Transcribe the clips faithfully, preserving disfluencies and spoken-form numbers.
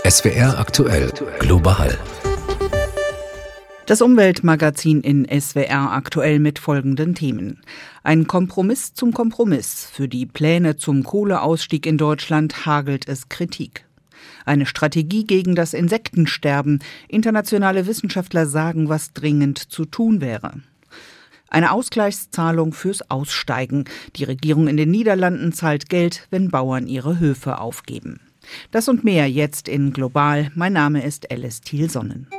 S W R aktuell global. Das Umweltmagazin in S W R aktuell mit folgenden Themen. Ein Kompromiss zum Kompromiss. Für die Pläne zum Kohleausstieg in Deutschland hagelt es Kritik. Eine Strategie gegen das Insektensterben. Internationale Wissenschaftler sagen, was dringend zu tun wäre. Eine Ausgleichszahlung fürs Aussteigen. Die Regierung in den Niederlanden zahlt Geld, wenn Bauern ihre Höfe aufgeben. Das und mehr jetzt in Global. Mein Name ist Alice Thiel-Sonnen.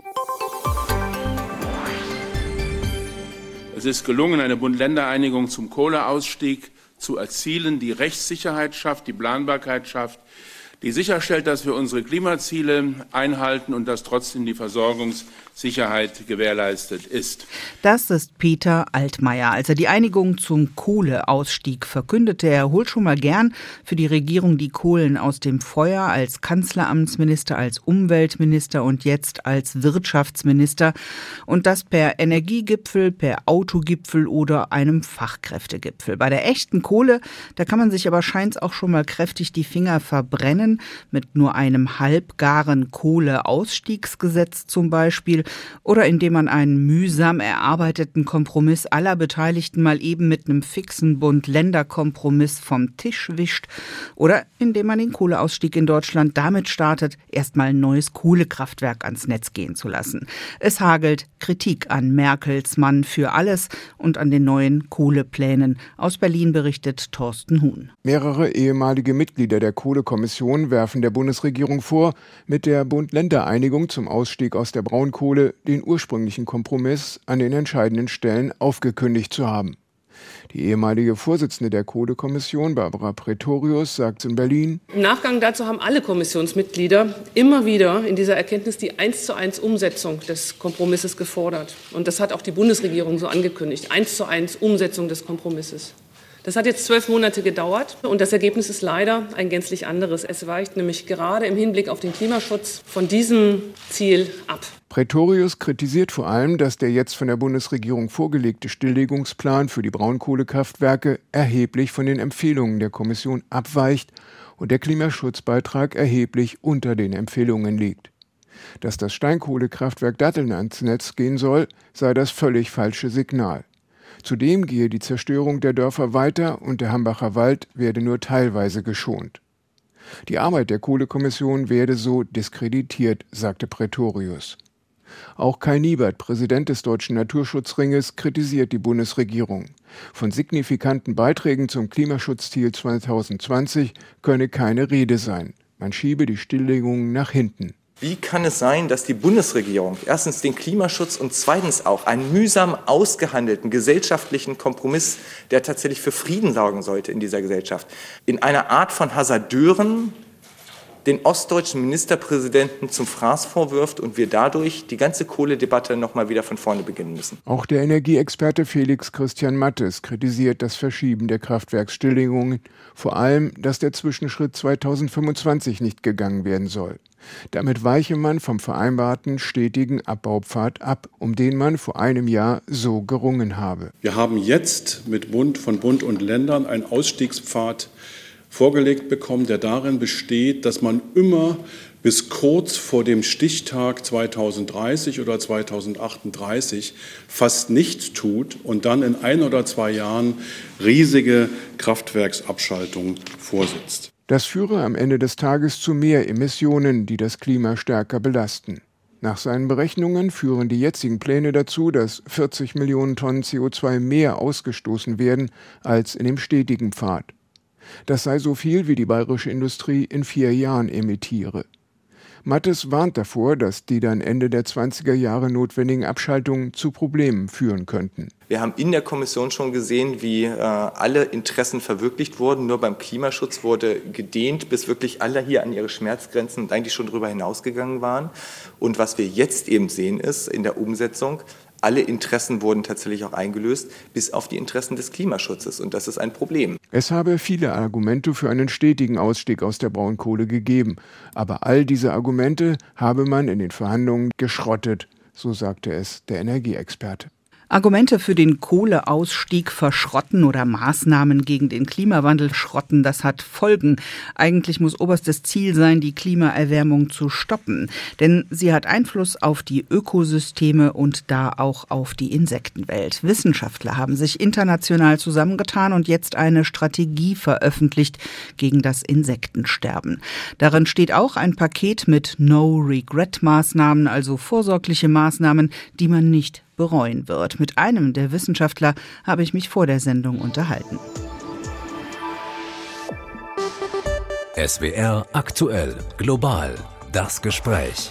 Es ist gelungen, eine Bund-Länder-Einigung zum Kohleausstieg zu erzielen, die Rechtssicherheit schafft, die Planbarkeit schafft, die sicherstellt, dass wir unsere Klimaziele einhalten und dass trotzdem die Versorgungssicherheit gewährleistet ist. Das ist Peter Altmaier. Als er die Einigung zum Kohleausstieg verkündete, er holt schon mal gern für die Regierung die Kohlen aus dem Feuer als Kanzleramtsminister, als Umweltminister und jetzt als Wirtschaftsminister. Und das per Energiegipfel, per Autogipfel oder einem Fachkräftegipfel. Bei der echten Kohle, da kann man sich aber scheint's auch schon mal kräftig die Finger verbrennen. Mit nur einem halbgaren Kohleausstiegsgesetz zum Beispiel oder indem man einen mühsam erarbeiteten Kompromiss aller Beteiligten mal eben mit einem fixen Bund-Länder-Kompromiss vom Tisch wischt oder indem man den Kohleausstieg in Deutschland damit startet, erstmal ein neues Kohlekraftwerk ans Netz gehen zu lassen. Es hagelt Kritik an Merkels Mann für alles und an den neuen Kohleplänen. Aus Berlin berichtet Thorsten Huhn. Mehrere ehemalige Mitglieder der Kohlekommission werfen der Bundesregierung vor, mit der Bund-Länder-Einigung zum Ausstieg aus der Braunkohle den ursprünglichen Kompromiss an den entscheidenden Stellen aufgekündigt zu haben. Die ehemalige Vorsitzende der Kohlekommission, Barbara Praetorius, sagt in Berlin: Im Nachgang dazu haben alle Kommissionsmitglieder immer wieder in dieser Erkenntnis die eins zu eins Umsetzung des Kompromisses gefordert. Und das hat auch die Bundesregierung so angekündigt, eins zu eins Umsetzung des Kompromisses. Das hat jetzt zwölf Monate gedauert und das Ergebnis ist leider ein gänzlich anderes. Es weicht nämlich gerade im Hinblick auf den Klimaschutz von diesem Ziel ab. Praetorius kritisiert vor allem, dass der jetzt von der Bundesregierung vorgelegte Stilllegungsplan für die Braunkohlekraftwerke erheblich von den Empfehlungen der Kommission abweicht und der Klimaschutzbeitrag erheblich unter den Empfehlungen liegt. Dass das Steinkohlekraftwerk Datteln ans Netz gehen soll, sei das völlig falsche Signal. Zudem gehe die Zerstörung der Dörfer weiter und der Hambacher Wald werde nur teilweise geschont. Die Arbeit der Kohlekommission werde so diskreditiert, sagte Praetorius. Auch Kai Niebert, Präsident des Deutschen Naturschutzringes, kritisiert die Bundesregierung. Von signifikanten Beiträgen zum Klimaschutzziel zweitausendzwanzig könne keine Rede sein. Man schiebe die Stilllegungen nach hinten. Wie kann es sein, dass die Bundesregierung erstens den Klimaschutz und zweitens auch einen mühsam ausgehandelten gesellschaftlichen Kompromiss, der tatsächlich für Frieden sorgen sollte in dieser Gesellschaft, in einer Art von Hasardeuren den ostdeutschen Ministerpräsidenten zum Fraß vorwirft und wir dadurch die ganze Kohledebatte nochmal wieder von vorne beginnen müssen? Auch der Energieexperte Felix Christian Mattes kritisiert das Verschieben der Kraftwerksstilllegungen, vor allem, dass der Zwischenschritt zweitausendfünfundzwanzig nicht gegangen werden soll. Damit weiche man vom vereinbarten stetigen Abbaupfad ab, um den man vor einem Jahr so gerungen habe. Wir haben jetzt mit Bund von Bund und Ländern einen Ausstiegspfad vorgelegt bekommen, der darin besteht, dass man immer bis kurz vor dem Stichtag zweitausenddreißig oder zweitausendachtunddreißig fast nichts tut und dann in ein oder zwei Jahren riesige Kraftwerksabschaltungen vorsitzt. Das führe am Ende des Tages zu mehr Emissionen, die das Klima stärker belasten. Nach seinen Berechnungen führen die jetzigen Pläne dazu, dass vierzig Millionen Tonnen C O zwei mehr ausgestoßen werden als in dem stetigen Pfad. Das sei so viel, wie die bayerische Industrie in vier Jahren emittiere. Mattes warnt davor, dass die dann Ende der zwanziger Jahre notwendigen Abschaltungen zu Problemen führen könnten. Wir haben in der Kommission schon gesehen, wie äh, alle Interessen verwirklicht wurden. Nur beim Klimaschutz wurde gedehnt, bis wirklich alle hier an ihre Schmerzgrenzen und eigentlich schon darüber hinausgegangen waren. Und was wir jetzt eben sehen, ist in der Umsetzung, alle Interessen wurden tatsächlich auch eingelöst, bis auf die Interessen des Klimaschutzes. Und das ist ein Problem. Es habe viele Argumente für einen stetigen Ausstieg aus der Braunkohle gegeben. Aber all diese Argumente habe man in den Verhandlungen geschrottet, so sagte es der Energieexperte. Argumente für den Kohleausstieg verschrotten oder Maßnahmen gegen den Klimawandel schrotten, das hat Folgen. Eigentlich muss oberstes Ziel sein, die Klimaerwärmung zu stoppen. Denn sie hat Einfluss auf die Ökosysteme und da auch auf die Insektenwelt. Wissenschaftler haben sich international zusammengetan und jetzt eine Strategie veröffentlicht gegen das Insektensterben. Darin steht auch ein Paket mit No-Regret-Maßnahmen, also vorsorgliche Maßnahmen, die man nicht bereuen wird. Mit einem der Wissenschaftler habe ich mich vor der Sendung unterhalten. S W R aktuell, global, das Gespräch.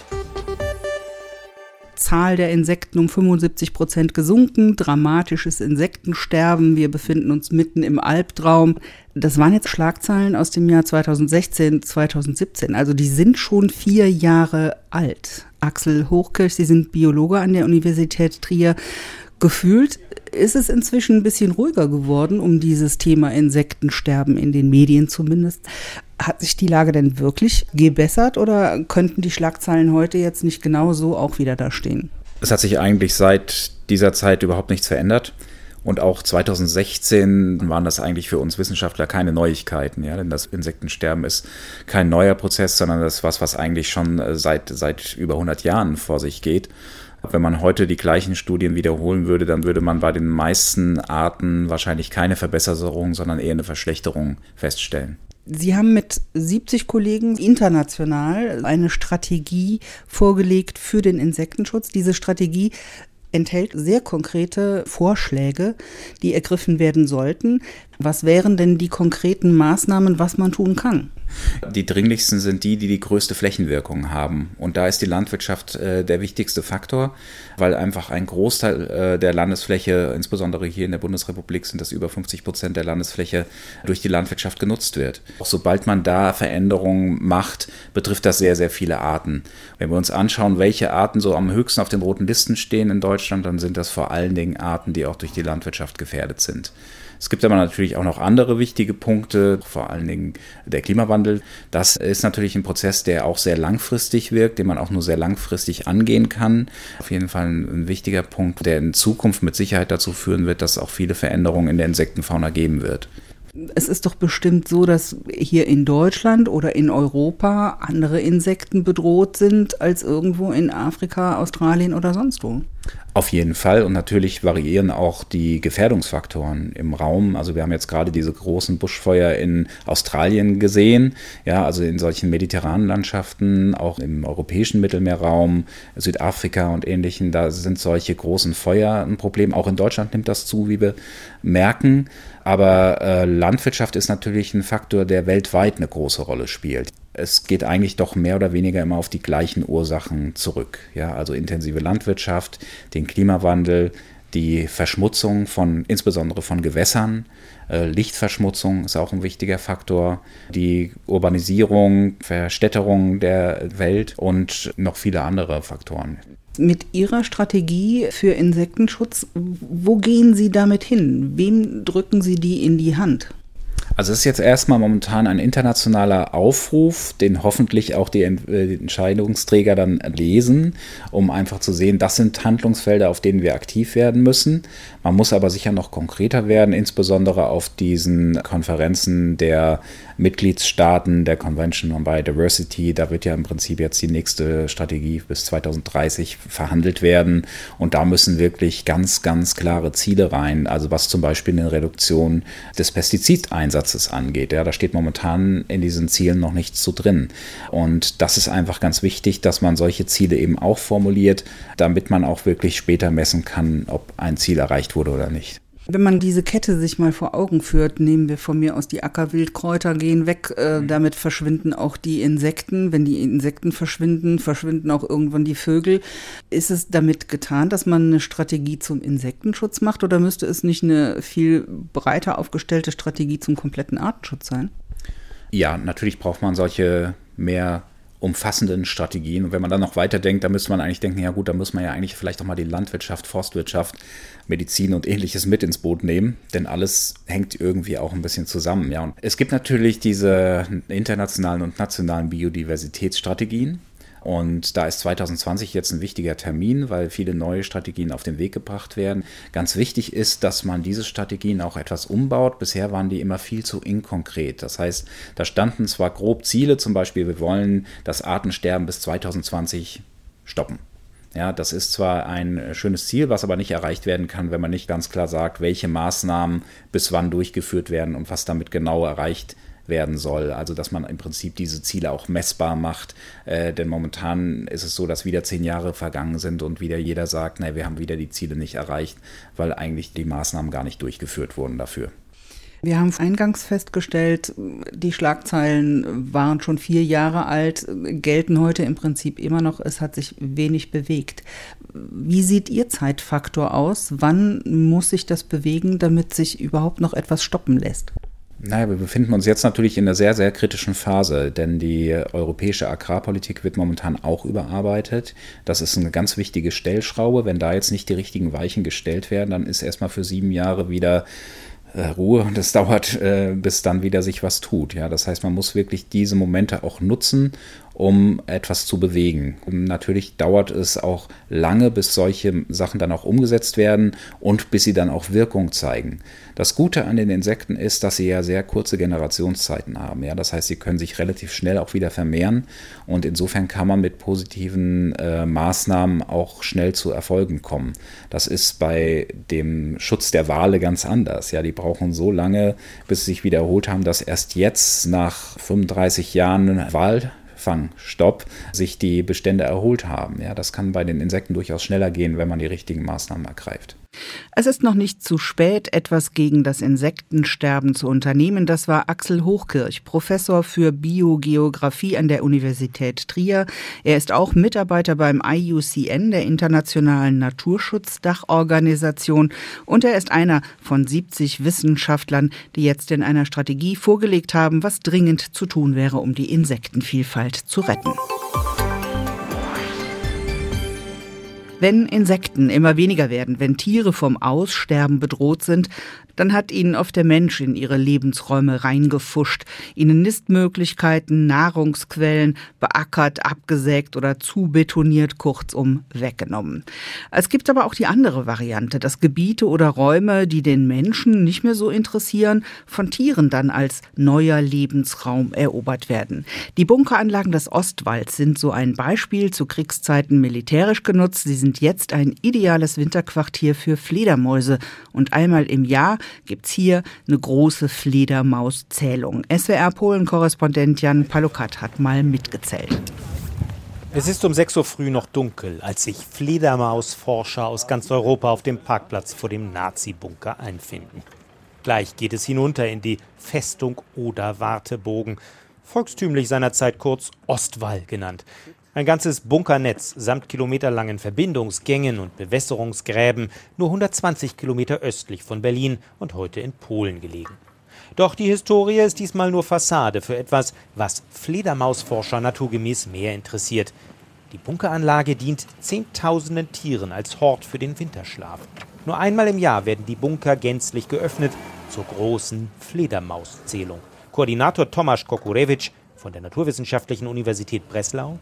Zahl der Insekten um fünfundsiebzig Prozent gesunken, dramatisches Insektensterben, wir befinden uns mitten im Albtraum. Das waren jetzt Schlagzeilen aus dem Jahr zweitausendsechzehn, zweitausendsiebzehn, also die sind schon vier Jahre alt. Axel Hochkirch, Sie sind Biologe an der Universität Trier. Gefühlt ist es inzwischen ein bisschen ruhiger geworden um dieses Thema Insektensterben, in den Medien zumindest. Hat sich die Lage denn wirklich gebessert oder könnten die Schlagzeilen heute jetzt nicht genau so auch wieder da stehen? Es hat sich eigentlich seit dieser Zeit überhaupt nichts verändert. Und auch zweitausendsechzehn waren das eigentlich für uns Wissenschaftler keine Neuigkeiten, ja, denn das Insektensterben ist kein neuer Prozess, sondern das ist was, was eigentlich schon seit, seit über hundert Jahren vor sich geht. Wenn man heute die gleichen Studien wiederholen würde, dann würde man bei den meisten Arten wahrscheinlich keine Verbesserung, sondern eher eine Verschlechterung feststellen. Sie haben mit siebzig Kollegen international eine Strategie vorgelegt für den Insektenschutz. Diese Strategie enthält sehr konkrete Vorschläge, die ergriffen werden sollten. Was wären denn die konkreten Maßnahmen, was man tun kann? Die dringlichsten sind die, die die größte Flächenwirkung haben. Und da ist die Landwirtschaft äh, der wichtigste Faktor, weil einfach ein Großteil äh, der Landesfläche, insbesondere hier in der Bundesrepublik, sind das über fünfzig Prozent der Landesfläche, durch die Landwirtschaft genutzt wird. Auch sobald man da Veränderungen macht, betrifft das sehr, sehr viele Arten. Wenn wir uns anschauen, welche Arten so am höchsten auf den roten Listen stehen in Deutschland, dann sind das vor allen Dingen Arten, die auch durch die Landwirtschaft gefährdet sind. Es gibt aber natürlich auch noch andere wichtige Punkte, vor allen Dingen der Klimawandel. Das ist natürlich ein Prozess, der auch sehr langfristig wirkt, den man auch nur sehr langfristig angehen kann. Auf jeden Fall ein wichtiger Punkt, der in Zukunft mit Sicherheit dazu führen wird, dass es auch viele Veränderungen in der Insektenfauna geben wird. Es ist doch bestimmt so, dass hier in Deutschland oder in Europa andere Insekten bedroht sind als irgendwo in Afrika, Australien oder sonst wo. Auf jeden Fall, und natürlich variieren auch die Gefährdungsfaktoren im Raum. Also wir haben jetzt gerade diese großen Buschfeuer in Australien gesehen, ja, also in solchen mediterranen Landschaften, auch im europäischen Mittelmeerraum, Südafrika und Ähnlichen, da sind solche großen Feuer ein Problem. Auch in Deutschland nimmt das zu, wie wir merken. Aber äh, Landwirtschaft ist natürlich ein Faktor, der weltweit eine große Rolle spielt. Es geht eigentlich doch mehr oder weniger immer auf die gleichen Ursachen zurück. Ja, also intensive Landwirtschaft, den Klimawandel, die Verschmutzung von, insbesondere von Gewässern, äh, Lichtverschmutzung ist auch ein wichtiger Faktor, die Urbanisierung, Verstädterung der Welt und noch viele andere Faktoren. Mit Ihrer Strategie für Insektenschutz, wo gehen Sie damit hin? Wem drücken Sie die in die Hand? Also es ist jetzt erstmal momentan ein internationaler Aufruf, den hoffentlich auch die Entscheidungsträger dann lesen, um einfach zu sehen, das sind Handlungsfelder, auf denen wir aktiv werden müssen. Man muss aber sicher noch konkreter werden, insbesondere auf diesen Konferenzen der Mitgliedstaaten der Convention on Biodiversity. Da wird ja im Prinzip jetzt die nächste Strategie bis zweitausenddreißig verhandelt werden. Und da müssen wirklich ganz, ganz klare Ziele rein. Also was zum Beispiel eine Reduktion des Pestizideinsatzes angeht. Ja, da steht momentan in diesen Zielen noch nichts zu drin. Und das ist einfach ganz wichtig, dass man solche Ziele eben auch formuliert, damit man auch wirklich später messen kann, ob ein Ziel erreicht wurde oder nicht. Wenn man diese Kette sich mal vor Augen führt, nehmen wir von mir aus die Ackerwildkräuter gehen weg, äh, damit verschwinden auch die Insekten. Wenn die Insekten verschwinden, verschwinden auch irgendwann die Vögel. Ist es damit getan, dass man eine Strategie zum Insektenschutz macht oder müsste es nicht eine viel breiter aufgestellte Strategie zum kompletten Artenschutz sein? Ja, natürlich braucht man solche mehr umfassenden Strategien. Und wenn man dann noch weiterdenkt, dann müsste man eigentlich denken, ja gut, da muss man ja eigentlich vielleicht auch mal die Landwirtschaft, Forstwirtschaft, Medizin und Ähnliches mit ins Boot nehmen, denn alles hängt irgendwie auch ein bisschen zusammen. Ja, und es gibt natürlich diese internationalen und nationalen Biodiversitätsstrategien. Und da ist zweitausendzwanzig jetzt ein wichtiger Termin, weil viele neue Strategien auf den Weg gebracht werden. Ganz wichtig ist, dass man diese Strategien auch etwas umbaut. Bisher waren die immer viel zu inkonkret. Das heißt, da standen zwar grob Ziele, zum Beispiel, wir wollen das Artensterben bis zweitausendzwanzig stoppen. Ja, das ist zwar ein schönes Ziel, was aber nicht erreicht werden kann, wenn man nicht ganz klar sagt, welche Maßnahmen bis wann durchgeführt werden und was damit genau erreicht werden soll. Also dass man im Prinzip diese Ziele auch messbar macht. Äh, denn momentan ist es so, dass wieder zehn Jahre vergangen sind und wieder jeder sagt, na, wir haben wieder die Ziele nicht erreicht, weil eigentlich die Maßnahmen gar nicht durchgeführt wurden dafür. Wir haben eingangs festgestellt, die Schlagzeilen waren schon vier Jahre alt, gelten heute im Prinzip immer noch, es hat sich wenig bewegt. Wie sieht Ihr Zeitfaktor aus? Wann muss sich das bewegen, damit sich überhaupt noch etwas stoppen lässt? Naja, wir befinden uns jetzt natürlich in einer sehr, sehr kritischen Phase, denn die europäische Agrarpolitik wird momentan auch überarbeitet. Das ist eine ganz wichtige Stellschraube. Wenn da jetzt nicht die richtigen Weichen gestellt werden, dann ist erstmal für sieben Jahre wieder Ruhe und es dauert, äh, bis dann wieder sich was tut. Ja, das heißt, man muss wirklich diese Momente auch nutzen, um etwas zu bewegen. Und natürlich dauert es auch lange, bis solche Sachen dann auch umgesetzt werden und bis sie dann auch Wirkung zeigen. Das Gute an den Insekten ist, dass sie ja sehr kurze Generationszeiten haben. Ja, das heißt, sie können sich relativ schnell auch wieder vermehren und insofern kann man mit positiven äh, Maßnahmen auch schnell zu Erfolgen kommen. Das ist bei dem Schutz der Wale ganz anders. Ja, die brauchen so lange, bis sie sich wieder erholt haben, dass erst jetzt nach fünfunddreißig Jahren Walfangstopp sich die Bestände erholt haben. Ja, das kann bei den Insekten durchaus schneller gehen, wenn man die richtigen Maßnahmen ergreift. Es ist noch nicht zu spät, etwas gegen das Insektensterben zu unternehmen. Das war Axel Hochkirch, Professor für Biogeographie an der Universität Trier. Er ist auch Mitarbeiter beim I U C N, der Internationalen Naturschutzdachorganisation. Und er ist einer von siebzig Wissenschaftlern, die jetzt in einer Strategie vorgelegt haben, was dringend zu tun wäre, um die Insektenvielfalt zu retten. Wenn Insekten immer weniger werden, wenn Tiere vom Aussterben bedroht sind, dann hat ihnen oft der Mensch in ihre Lebensräume reingefuscht, ihnen Nistmöglichkeiten, Nahrungsquellen beackert, abgesägt oder zubetoniert, kurzum weggenommen. Es gibt aber auch die andere Variante, dass Gebiete oder Räume, die den Menschen nicht mehr so interessieren, von Tieren dann als neuer Lebensraum erobert werden. Die Bunkeranlagen des Ostwalds sind so ein Beispiel, zu Kriegszeiten militärisch genutzt. Sie sind jetzt ein ideales Winterquartier für Fledermäuse und einmal im Jahr gibt's hier eine große Fledermauszählung. S W R-Polen-Korrespondent Jan Palukat hat mal mitgezählt. Es ist um sechs Uhr früh noch dunkel, als sich Fledermausforscher aus ganz Europa auf dem Parkplatz vor dem Nazi-Bunker einfinden. Gleich geht es hinunter in die Festung Oder-Wartebogen, volkstümlich seinerzeit kurz Ostwall genannt. Ein ganzes Bunkernetz samt kilometerlangen Verbindungsgängen und Bewässerungsgräben, nur hundertzwanzig Kilometer östlich von Berlin und heute in Polen gelegen. Doch die Historie ist diesmal nur Fassade für etwas, was Fledermausforscher naturgemäß mehr interessiert. Die Bunkeranlage dient Zehntausenden Tieren als Hort für den Winterschlaf. Nur einmal im Jahr werden die Bunker gänzlich geöffnet zur großen Fledermauszählung. Koordinator Tomasz Kokurewicz von der Naturwissenschaftlichen Universität Breslau.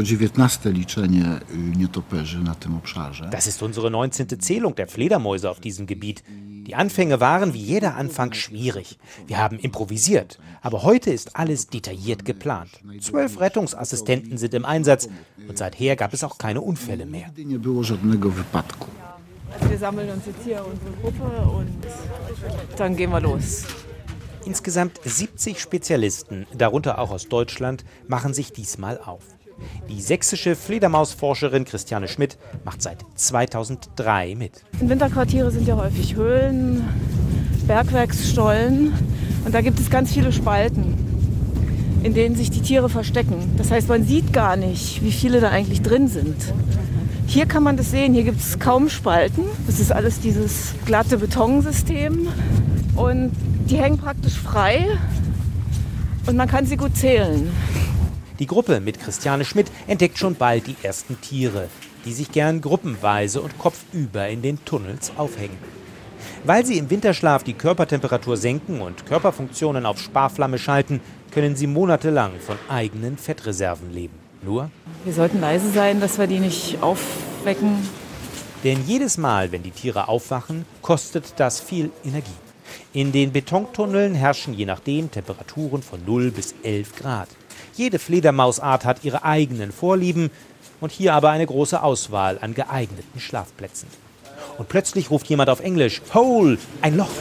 Das ist unsere neunzehnte Zählung der Fledermäuse auf diesem Gebiet. Die Anfänge waren wie jeder Anfang schwierig. Wir haben improvisiert, aber heute ist alles detailliert geplant. Zwölf Rettungsassistenten sind im Einsatz und seither gab es auch keine Unfälle mehr. Also wir sammeln uns jetzt hier unsere Gruppe und dann gehen wir los. Insgesamt siebzig Spezialisten, darunter auch aus Deutschland, machen sich diesmal auf. Die sächsische Fledermausforscherin Christiane Schmidt macht seit zweitausenddrei mit. Winterquartiere sind ja häufig Höhlen, Bergwerksstollen und da gibt es ganz viele Spalten, in denen sich die Tiere verstecken. Das heißt, man sieht gar nicht, wie viele da eigentlich drin sind. Hier kann man das sehen, hier gibt es kaum Spalten. Das ist alles dieses glatte Betonsystem und die hängen praktisch frei und man kann sie gut zählen. Die Gruppe mit Christiane Schmidt entdeckt schon bald die ersten Tiere, die sich gern gruppenweise und kopfüber in den Tunnels aufhängen. Weil sie im Winterschlaf die Körpertemperatur senken und Körperfunktionen auf Sparflamme schalten, können sie monatelang von eigenen Fettreserven leben. Nur? Wir sollten leise sein, dass wir die nicht aufwecken. Denn jedes Mal, wenn die Tiere aufwachen, kostet das viel Energie. In den Betontunneln herrschen je nachdem Temperaturen von null bis elf Grad. Jede Fledermausart hat ihre eigenen Vorlieben und hier aber eine große Auswahl an geeigneten Schlafplätzen. Und plötzlich ruft jemand auf Englisch, Hole, ein Loch.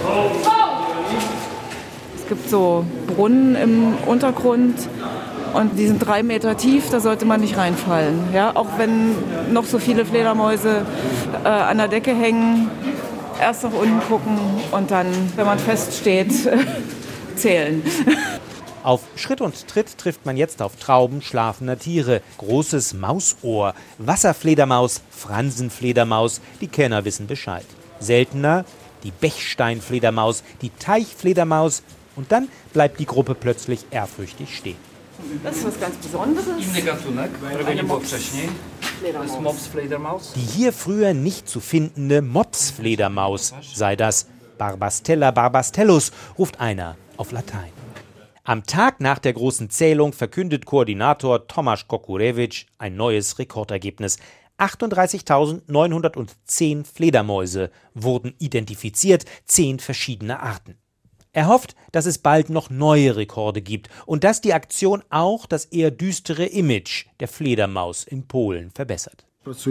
Es gibt so Brunnen im Untergrund und die sind drei Meter tief, da sollte man nicht reinfallen. Ja, auch wenn noch so viele Fledermäuse äh, an der Decke hängen, erst nach unten gucken und dann, wenn man feststeht, zählen. Auf Schritt und Tritt trifft man jetzt auf Trauben schlafender Tiere. Großes Mausohr, Wasserfledermaus, Fransenfledermaus, die Kenner wissen Bescheid. Seltener die Bechsteinfledermaus, die Teichfledermaus und dann bleibt die Gruppe plötzlich ehrfürchtig stehen. Das ist was ganz Besonderes. Eine Mopsfledermaus. Die hier früher nicht zu findende Mopsfledermaus sei das. Barbastella barbastellus, ruft einer auf Latein. Am Tag nach der großen Zählung verkündet Koordinator Tomasz Kokurewitsch ein neues Rekordergebnis. achtunddreißigtausendneunhundertzehn Fledermäuse wurden identifiziert, zehn verschiedene Arten. Er hofft, dass es bald noch neue Rekorde gibt und dass die Aktion auch das eher düstere Image der Fledermaus in Polen verbessert.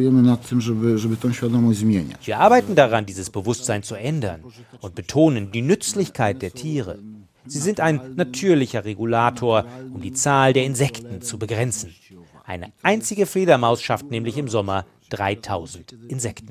Wir arbeiten daran, dieses Bewusstsein zu ändern und betonen die Nützlichkeit der Tiere. Sie sind ein natürlicher Regulator, um die Zahl der Insekten zu begrenzen. Eine einzige Fledermaus schafft nämlich im Sommer dreitausend Insekten.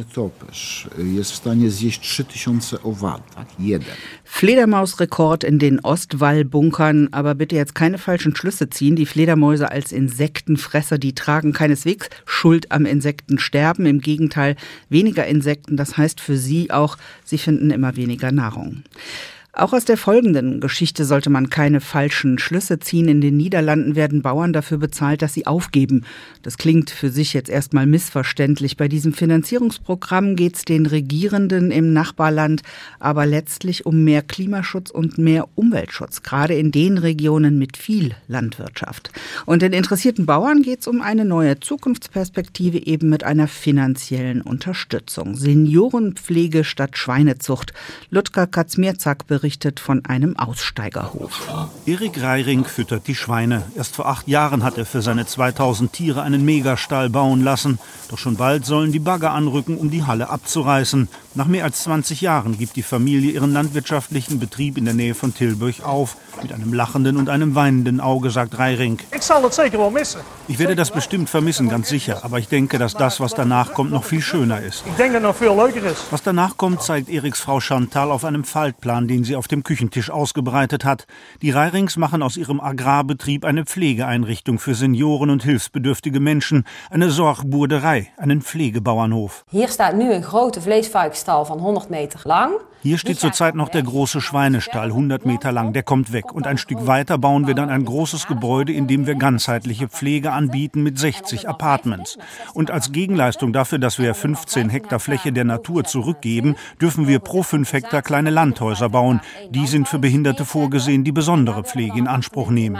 Fledermausrekord in den Ostwallbunkern, aber bitte jetzt keine falschen Schlüsse ziehen. Die Fledermäuse als Insektenfresser, die tragen keineswegs Schuld am Insektensterben. Im Gegenteil, weniger Insekten, das heißt für sie auch, sie finden immer weniger Nahrung. Auch aus der folgenden Geschichte sollte man keine falschen Schlüsse ziehen. In den Niederlanden werden Bauern dafür bezahlt, dass sie aufgeben. Das klingt für sich jetzt erstmal missverständlich. Bei diesem Finanzierungsprogramm geht es den Regierenden im Nachbarland aber letztlich um mehr Klimaschutz und mehr Umweltschutz, gerade in den Regionen mit viel Landwirtschaft. Und den interessierten Bauern geht es um eine neue Zukunftsperspektive, eben mit einer finanziellen Unterstützung. Seniorenpflege statt Schweinezucht. Ludger Kaczmierzak berichtet von einem Aussteigerhof. Erik Reiring füttert die Schweine. Erst vor acht Jahren hat er für seine zweitausend Tiere einen Megastall bauen lassen. Doch schon bald sollen die Bagger anrücken, um die Halle abzureißen. Nach mehr als zwanzig Jahren gibt die Familie ihren landwirtschaftlichen Betrieb in der Nähe von Tilburg auf. Mit einem lachenden und einem weinenden Auge, sagt Reiring. Ich werde das bestimmt vermissen, ganz sicher. Aber ich denke, dass das, was danach kommt, noch viel schöner ist. Was danach kommt, zeigt Eriks Frau Chantal auf einem Faltplan, den sie auf dem Küchentisch ausgebreitet hat. Die Reirings machen aus ihrem Agrarbetrieb eine Pflegeeinrichtung für Senioren und hilfsbedürftige Menschen, eine Zorgboerderei, einen Pflegebauernhof. Hier staat nu een grote vleesvarkenstal van honderd Meter lang. Hier steht zurzeit noch der große Schweinestall, hundert Meter lang, der kommt weg. Und ein Stück weiter bauen wir dann ein großes Gebäude, in dem wir ganzheitliche Pflege anbieten mit sechzig Apartments. Und als Gegenleistung dafür, dass wir fünfzehn Hektar Fläche der Natur zurückgeben, dürfen wir pro fünf Hektar kleine Landhäuser bauen. Die sind für Behinderte vorgesehen, die besondere Pflege in Anspruch nehmen.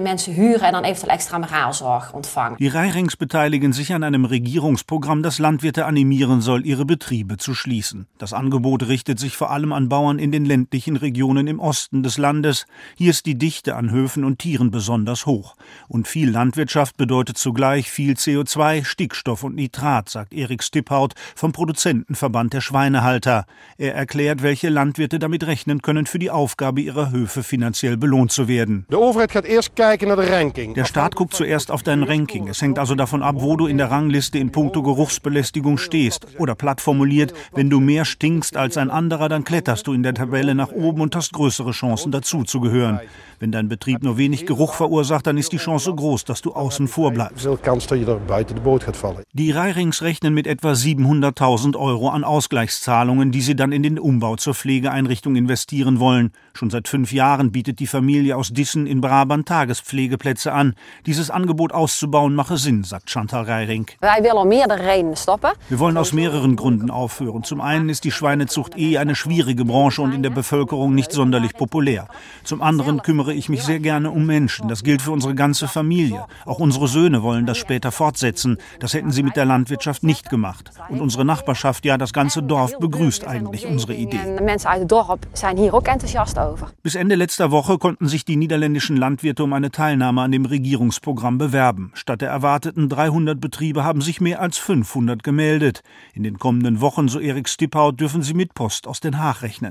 Die Reirings beteiligen sich an einem Regierungsprogramm, das Landwirte animieren soll, ihre Betriebe zu schließen. Das Angebot richtet sich vor allem an Bauern in den ländlichen Regionen im Osten des Landes. Hier ist die Dichte an Höfen und Tieren besonders hoch. Und viel Landwirtschaft bedeutet zugleich viel C O zwei, Stickstoff und Nitrat, sagt Erik Stiphout vom Produzentenverband der Schweinehalter. Er erklärt, welche Landwirte damit rechnen können, für die Aufgabe ihrer Höfe finanziell belohnt zu werden. Der Staat guckt zuerst auf dein Ranking. Es hängt also davon ab, wo du in der Rangliste in puncto Geruchsbelästigung stehst. Oder platt formuliert, wenn du mehr stinkst als ein anderer, dann kletterst du in der Tabelle nach oben und hast größere Chancen, dazu zu gehören. Wenn dein Betrieb nur wenig Geruch verursacht, dann ist die Chance groß, dass du außen vor bleibst. Die Reirings rechnen mit etwa siebenhunderttausend Euro an Ausgleichszahlungen, die sie dann in den Umbau zur Pflegeeinrichtung investieren wollen. Schon seit fünf Jahren bietet die Familie aus Dissen in Brabant Tagespflegeplätze an. Dieses Angebot auszubauen mache Sinn, sagt Chantal Reiring. Wir wollen aus mehreren Gründen aufhören. Zum einen ist die Schweinezucht eh eine schwierige Branche und in der Bevölkerung nicht sonderlich populär. Zum anderen kümmere kümmere ich mich sehr gerne um Menschen. Das gilt für unsere ganze Familie. Auch unsere Söhne wollen das später fortsetzen. Das hätten sie mit der Landwirtschaft nicht gemacht. Und unsere Nachbarschaft, ja, das ganze Dorf begrüßt eigentlich unsere Idee. Mensen uit het dorp zijn hier ook enthousiast over. Bis Ende letzter Woche konnten sich die niederländischen Landwirte um eine Teilnahme an dem Regierungsprogramm bewerben. Statt der erwarteten dreihundert Betriebe haben sich mehr als fünfhundert gemeldet. In den kommenden Wochen, so Erik Stiphout, dürfen sie mit Post aus Den Haag rechnen.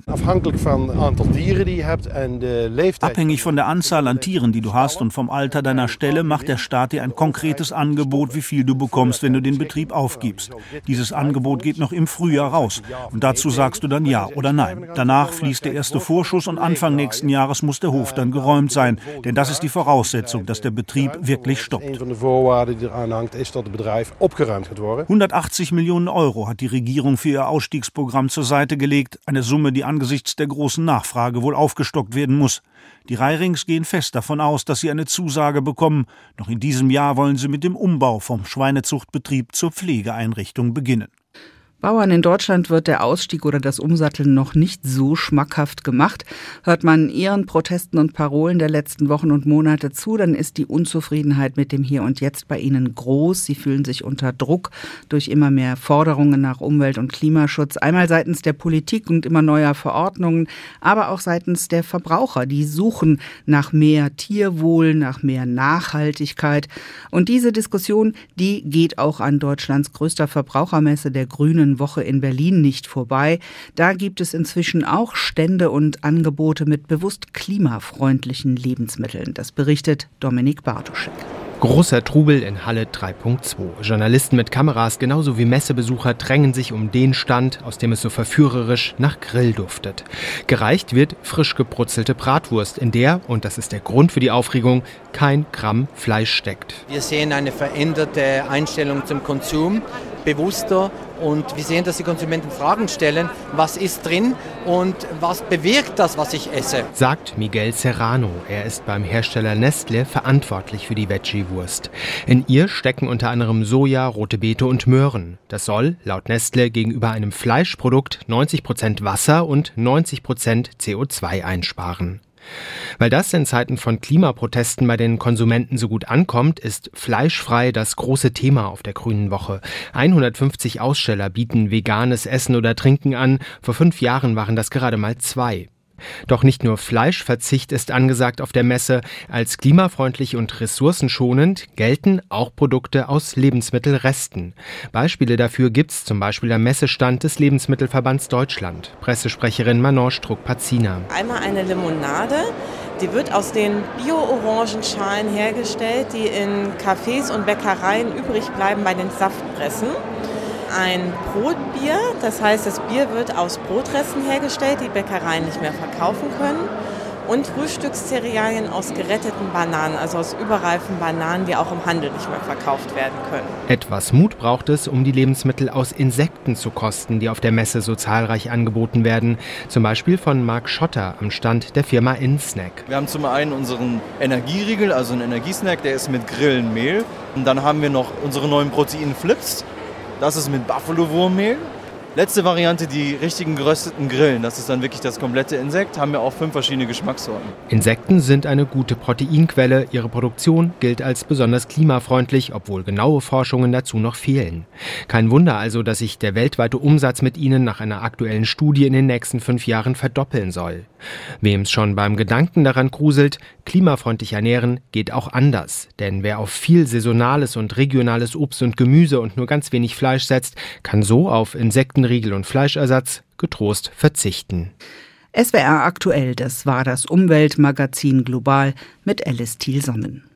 Abhängig von der Anzahl an Tieren, die du hast und vom Alter deiner Stelle, macht der Staat dir ein konkretes Angebot, wie viel du bekommst, wenn du den Betrieb aufgibst. Dieses Angebot geht noch im Frühjahr raus. Und dazu sagst du dann ja oder nein. Danach fließt der erste Vorschuss und Anfang nächsten Jahres muss der Hof dann geräumt sein. Denn das ist die Voraussetzung, dass der Betrieb wirklich stoppt. hundertachtzig Millionen Euro hat die Regierung für ihr Ausstiegsprogramm zur Seite gelegt. Eine Summe, die angesichts der großen Nachfrage wohl aufgestockt werden muss. Die Reirings gehen fest davon aus, dass sie eine Zusage bekommen. Noch in diesem Jahr wollen sie mit dem Umbau vom Schweinezuchtbetrieb zur Pflegeeinrichtung beginnen. Bauern in Deutschland wird der Ausstieg oder das Umsatteln noch nicht so schmackhaft gemacht. Hört man ihren Protesten und Parolen der letzten Wochen und Monate zu, dann ist die Unzufriedenheit mit dem Hier und Jetzt bei ihnen groß. Sie fühlen sich unter Druck durch immer mehr Forderungen nach Umwelt- und Klimaschutz. Einmal seitens der Politik und immer neuer Verordnungen, aber auch seitens der Verbraucher. Die suchen nach mehr Tierwohl, nach mehr Nachhaltigkeit. Und diese Diskussion, die geht auch an Deutschlands größter Verbrauchermesse, der Grünen Woche in Berlin, nicht vorbei. Da gibt es inzwischen auch Stände und Angebote mit bewusst klimafreundlichen Lebensmitteln. Das berichtet Dominik Bartoschek. Großer Trubel in Halle drei Punkt zwei. Journalisten mit Kameras genauso wie Messebesucher drängen sich um den Stand, aus dem es so verführerisch nach Grill duftet. Gereicht wird frisch gebrutzelte Bratwurst, in der, und das ist der Grund für die Aufregung, kein Gramm Fleisch steckt. Wir sehen eine veränderte Einstellung zum Konsum, bewusster, und wir sehen, dass die Konsumenten Fragen stellen, was ist drin und was bewirkt das, was ich esse. Sagt Miguel Serrano. Er ist beim Hersteller Nestle verantwortlich für die Veggie-Wurst. In ihr stecken unter anderem Soja, rote Beete und Möhren. Das soll, laut Nestle, gegenüber einem Fleischprodukt neunzig Prozent Wasser und neunzig Prozent C O zwei einsparen. Weil das in Zeiten von Klimaprotesten bei den Konsumenten so gut ankommt, ist fleischfrei das große Thema auf der Grünen Woche. hundertfünfzig Aussteller bieten veganes Essen oder Trinken an. Vor fünf Jahren waren das gerade mal zwei. Doch nicht nur Fleischverzicht ist angesagt auf der Messe. Als klimafreundlich und ressourcenschonend gelten auch Produkte aus Lebensmittelresten. Beispiele dafür gibt's zum Beispiel am Messestand des Lebensmittelverbands Deutschland. Pressesprecherin Manon Struck-Pazina. Einmal eine Limonade. Die wird aus den Bio-Orangenschalen hergestellt, die in Cafés und Bäckereien übrig bleiben bei den Saftpressen. Ein Brotbier, das heißt, das Bier wird aus Brotresten hergestellt, die Bäckereien nicht mehr verkaufen können. Und Frühstückscerealien aus geretteten Bananen, also aus überreifen Bananen, die auch im Handel nicht mehr verkauft werden können. Etwas Mut braucht es, um die Lebensmittel aus Insekten zu kosten, die auf der Messe so zahlreich angeboten werden. Zum Beispiel von Marc Schotter am Stand der Firma InSnack. Wir haben zum einen unseren Energieriegel, also einen Energiesnack, der ist mit Grillenmehl. Und dann haben wir noch unsere neuen Proteinflips. Das ist mit Buffalo-Wurmmehl. Letzte Variante, die richtigen gerösteten Grillen. Das ist dann wirklich das komplette Insekt. Haben wir auch fünf verschiedene Geschmackssorten. Insekten sind eine gute Proteinquelle. Ihre Produktion gilt als besonders klimafreundlich, obwohl genaue Forschungen dazu noch fehlen. Kein Wunder also, dass sich der weltweite Umsatz mit ihnen nach einer aktuellen Studie in den nächsten fünf Jahren verdoppeln soll. Wem's schon beim Gedanken daran gruselt, klimafreundlich ernähren geht auch anders. Denn wer auf viel saisonales und regionales Obst und Gemüse und nur ganz wenig Fleisch setzt, kann so auf Insektenriegel und Fleischersatz getrost verzichten. S W R aktuell, das war das Umweltmagazin Global mit Alice Thiel-Sonnen.